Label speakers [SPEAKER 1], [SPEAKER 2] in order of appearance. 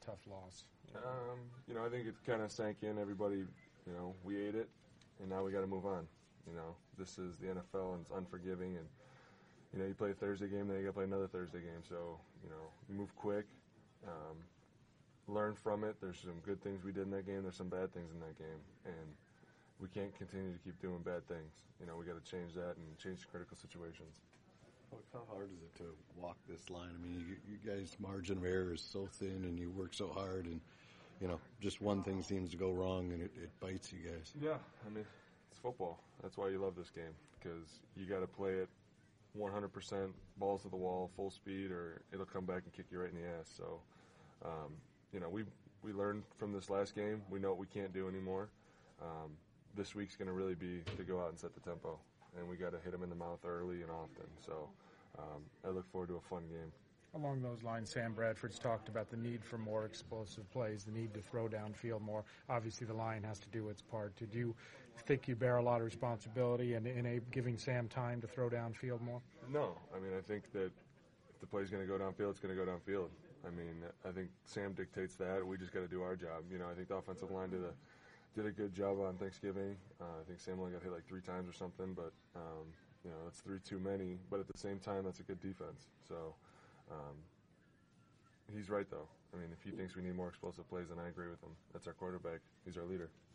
[SPEAKER 1] tough loss?
[SPEAKER 2] I think it kind of sank in. Everybody, we ate it, and now we got to move on. This is the NFL, and it's unforgiving, and you play a Thursday game, then you got to play another Thursday game. So, you move quick, learn from it. There's some good things we did in that game. There's some bad things in that game, and we can't continue to keep doing bad things. We got to change that and change the critical situations.
[SPEAKER 3] How hard is it to walk this line? I mean, you guys' margin of error is so thin, and you work so hard, and just one thing seems to go wrong, and it bites you guys.
[SPEAKER 2] Yeah, I mean, it's football. That's why you love this game, because you got to play it 100% balls to the wall, full speed, or it'll come back and kick you right in the ass. So, we learned from this last game. We know what we can't do anymore. This week's going to really be to go out and set the tempo, and we got to hit them in the mouth early and often. So, I look forward to a fun game.
[SPEAKER 1] Along those lines, Sam Bradford's talked about the need for more explosive plays, the need to throw downfield more. Obviously, the line has to do its part. Do you think you bear a lot of responsibility in giving Sam time to throw downfield more?
[SPEAKER 2] No. I mean, I think that if the play's going to go downfield, it's going to go downfield. I mean, I think Sam dictates that. We just got to do our job. I think the offensive line did a good job on Thanksgiving. I think Sam only got hit like 3 times or something, but, that's 3 too many. But at the same time, that's a good defense. So, he's right, though. I mean, if he thinks we need more explosive plays, then I agree with him. That's our quarterback. He's our leader.